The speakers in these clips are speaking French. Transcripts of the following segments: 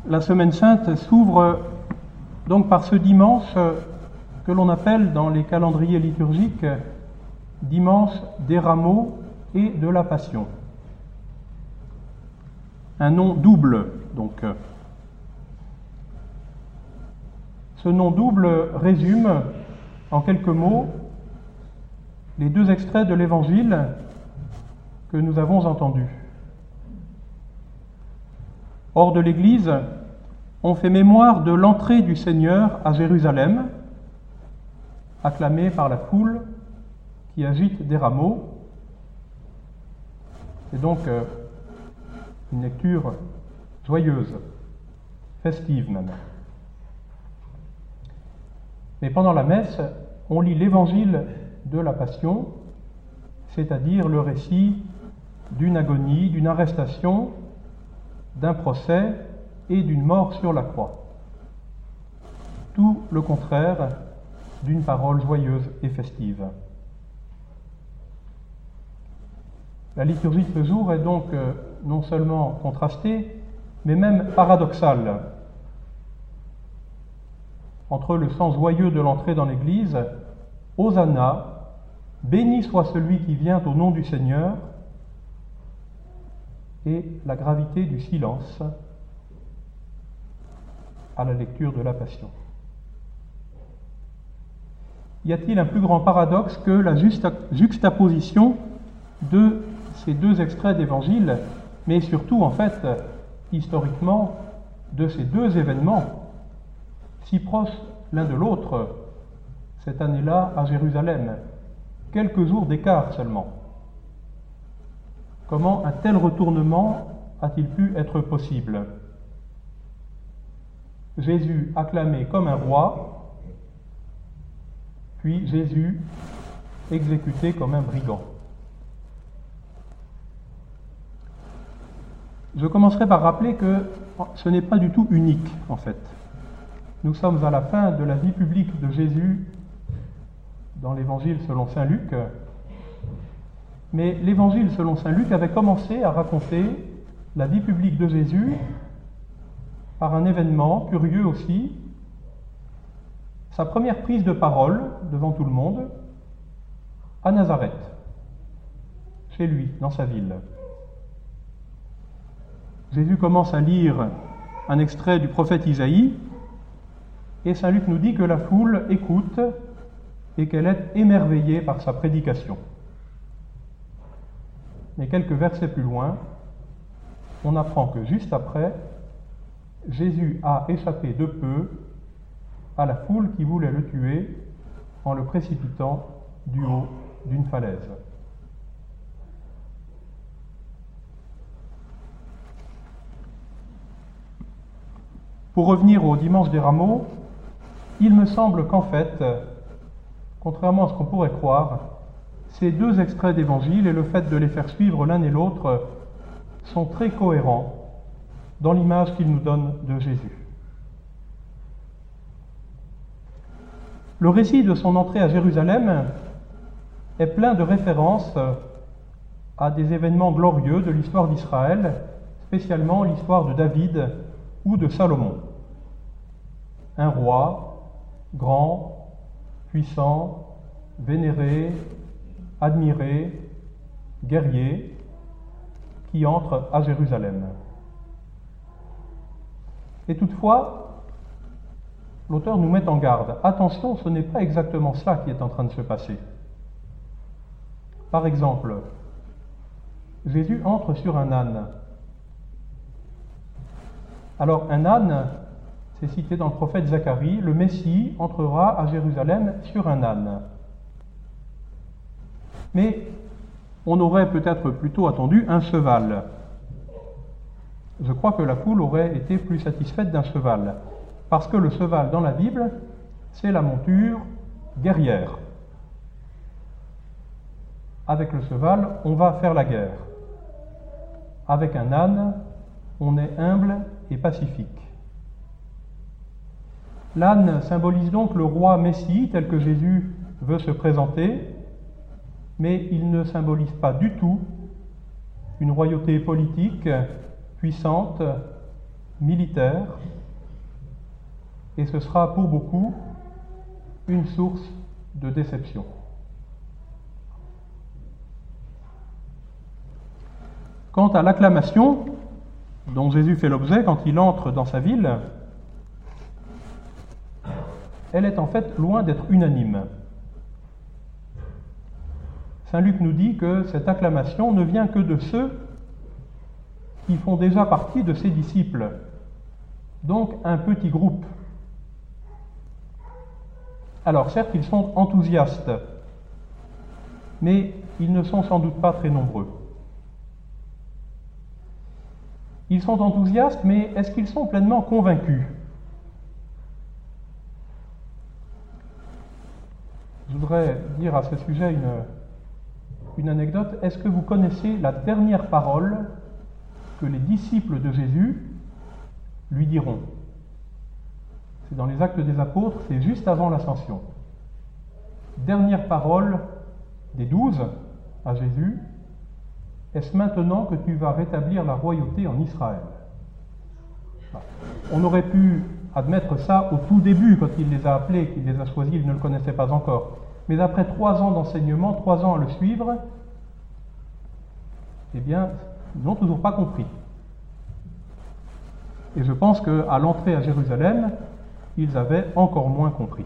La Semaine Sainte s'ouvre donc par ce dimanche que l'on appelle dans les calendriers liturgiques dimanche des Rameaux et de la Passion. Un nom double, donc. Ce nom double résume, en quelques mots, les deux extraits de l'Évangile que nous avons entendus. Hors de l'Église, on fait mémoire de l'entrée du Seigneur à Jérusalem, acclamée par la foule qui agite des rameaux. C'est donc une lecture joyeuse, festive même. Mais pendant la messe, on lit l'Évangile de la Passion, c'est-à-dire le récit d'une agonie, d'une arrestation, d'un procès et d'une mort sur la croix. Tout le contraire d'une parole joyeuse et festive. La liturgie de ce jour est donc non seulement contrastée, mais même paradoxale. Entre le sens joyeux de l'entrée dans l'Église, Hosanna, béni soit celui qui vient au nom du Seigneur, et la gravité du silence à la lecture de la Passion. Y a-t-il un plus grand paradoxe que la juxtaposition de ces deux extraits d'Évangile, mais surtout, en fait, historiquement, de ces deux événements si proches l'un de l'autre, cette année-là à Jérusalem, quelques jours d'écart seulement. Comment un tel retournement a-t-il pu être possible? Jésus acclamé comme un roi, puis Jésus exécuté comme un brigand. Je commencerai par rappeler que ce n'est pas du tout unique, en fait. Nous sommes à la fin de la vie publique de Jésus dans l'Évangile selon saint Luc, mais l'Évangile selon saint Luc avait commencé à raconter la vie publique de Jésus par un événement curieux aussi, sa première prise de parole devant tout le monde à Nazareth, chez lui, dans sa ville. Jésus commence à lire un extrait du prophète Isaïe, et saint Luc nous dit que la foule écoute et qu'elle est émerveillée par sa prédication. Mais quelques versets plus loin, on apprend que juste après, Jésus a échappé de peu à la foule qui voulait le tuer en le précipitant du haut d'une falaise. Pour revenir au dimanche des Rameaux, il me semble qu'en fait, contrairement à ce qu'on pourrait croire, ces deux extraits d'Évangile et le fait de les faire suivre l'un et l'autre sont très cohérents dans l'image qu'ils nous donnent de Jésus. Le récit de son entrée à Jérusalem est plein de références à des événements glorieux de l'histoire d'Israël, spécialement l'histoire de David ou de Salomon. Un roi, grand, puissant, vénéré, admiré, guerrier, qui entre à Jérusalem. Et toutefois, l'auteur nous met en garde. Attention, ce n'est pas exactement cela qui est en train de se passer. Par exemple, Jésus entre sur un âne. Alors, un âne, c'est cité dans le prophète Zacharie, le Messie entrera à Jérusalem sur un âne. Mais on aurait peut-être plutôt attendu un cheval. Je crois que la foule aurait été plus satisfaite d'un cheval, parce que le cheval dans la Bible, c'est la monture guerrière. Avec le cheval, on va faire la guerre. Avec un âne, on est humble et pacifique. L'âne symbolise donc le roi Messie tel que Jésus veut se présenter, mais il ne symbolise pas du tout une royauté politique puissante militaire, et ce sera pour beaucoup une source de déception. Quant à l'acclamation dont Jésus fait l'objet quand il entre dans sa ville, elle est en fait loin d'être unanime. Saint Luc nous dit que cette acclamation ne vient que de ceux qui font déjà partie de ses disciples, donc un petit groupe. Alors certes, ils sont enthousiastes, mais ils ne sont sans doute pas très nombreux. Ils sont enthousiastes, mais est-ce qu'ils sont pleinement convaincus? Je voudrais dire à ce sujet une anecdote. Est-ce que vous connaissez la dernière parole que les disciples de Jésus lui diront? C'est dans les Actes des Apôtres, c'est juste avant l'Ascension. Dernière parole des 12 à Jésus: est-ce maintenant que tu vas rétablir la royauté en Israël? On aurait pu admettre ça au tout début, quand il les a appelés, qu'il les a choisis, ils ne le connaissaient pas encore. Mais après 3 ans d'enseignement, 3 ans à le suivre, eh bien, ils n'ont toujours pas compris. Et je pense qu'à l'entrée à Jérusalem, ils avaient encore moins compris.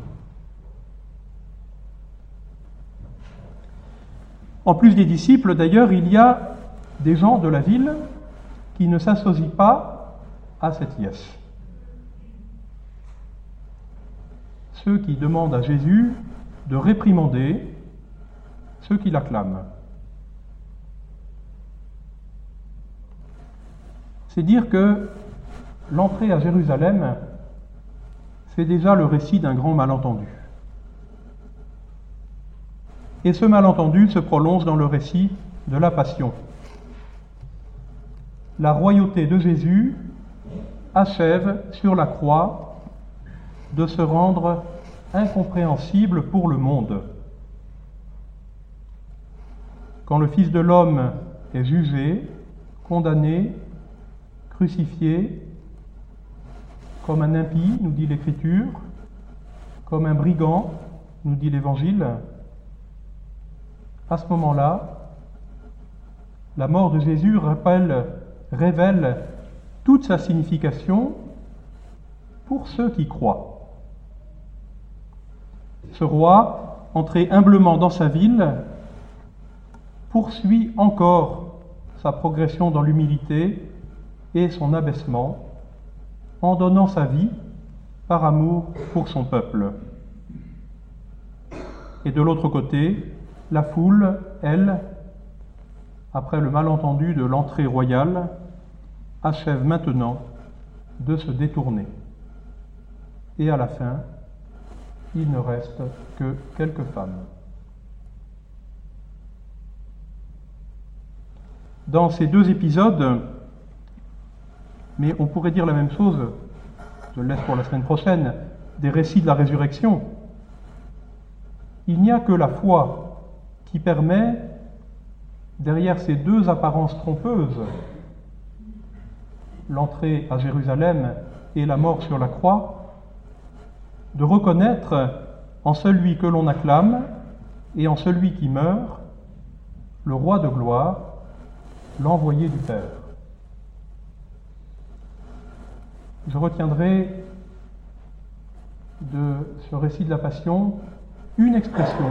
En plus des disciples, d'ailleurs, il y a des gens de la ville qui ne s'associent pas à cette liesse. Ceux qui demandent à Jésus de réprimander ceux qui l'acclament. C'est dire que l'entrée à Jérusalem, c'est déjà le récit d'un grand malentendu. Et ce malentendu se prolonge dans le récit de la Passion. La royauté de Jésus achève sur la croix de se rendre incompréhensible pour le monde. Quand le Fils de l'homme est jugé, condamné, crucifié, comme un impie, nous dit l'Écriture, comme un brigand, nous dit l'Évangile, à ce moment-là, la mort de Jésus révèle toute sa signification pour ceux qui croient. Ce roi, entré humblement dans sa ville, poursuit encore sa progression dans l'humilité et son abaissement en donnant sa vie par amour pour son peuple. Et de l'autre côté, la foule, elle, après le malentendu de l'entrée royale, achève maintenant de se détourner. Et à la fin, il ne reste que quelques femmes. Dans ces 2 épisodes, mais on pourrait dire la même chose, je le laisse pour la semaine prochaine, des récits de la résurrection, il n'y a que la foi qui permet, derrière ces 2 apparences trompeuses, l'entrée à Jérusalem et la mort sur la croix, de reconnaître en celui que l'on acclame et en celui qui meurt le roi de gloire, l'envoyé du Père. Je retiendrai de ce récit de la Passion une expression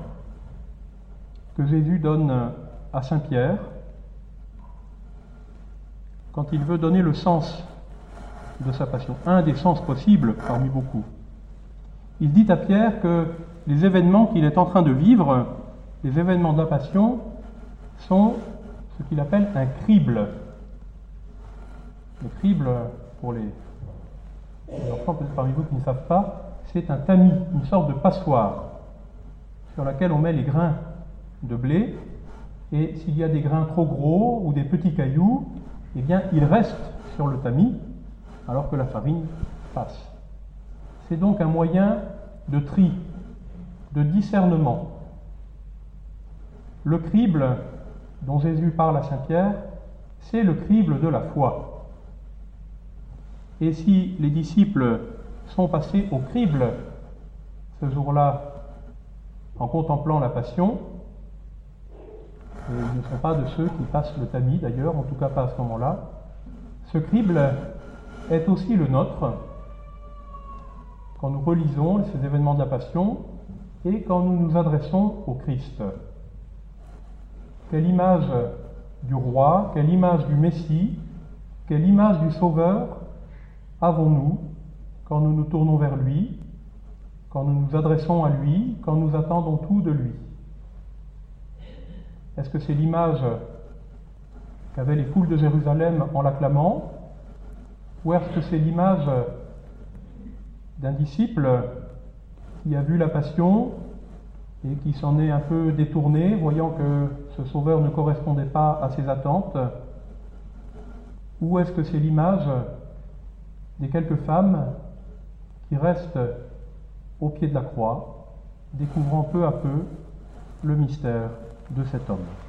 que Jésus donne à Saint Pierre quand il veut donner le sens de sa Passion, un des sens possibles parmi beaucoup. Il dit à Pierre que les événements qu'il est en train de vivre, les événements de la Passion, sont ce qu'il appelle un crible. Le crible, pour les enfants peut-être parmi vous qui ne savent pas, c'est un tamis, une sorte de passoire sur laquelle on met les grains de blé, et s'il y a des grains trop gros ou des petits cailloux, eh bien ils restent sur le tamis alors que la farine passe. C'est donc un moyen de tri, de discernement. Le crible dont Jésus parle à Saint Pierre, c'est le crible de la foi. Et si les disciples sont passés au crible ce jour-là en contemplant la Passion, et ils ne sont pas de ceux qui passent le tamis d'ailleurs, en tout cas pas à ce moment-là, ce crible est aussi le nôtre quand nous relisons ces événements de la Passion et quand nous nous adressons au Christ. Quelle image du roi, quelle image du Messie, quelle image du Sauveur avons-nous quand nous nous tournons vers lui, quand nous nous adressons à lui, quand nous attendons tout de lui? Est-ce que c'est l'image qu'avaient les foules de Jérusalem en l'acclamant, ou est-ce que c'est l'image d'un disciple qui a vu la Passion et qui s'en est un peu détourné, voyant que ce Sauveur ne correspondait pas à ses attentes? Ou est-ce que c'est l'image des quelques femmes qui restent au pied de la croix, découvrant peu à peu le mystère de cet homme?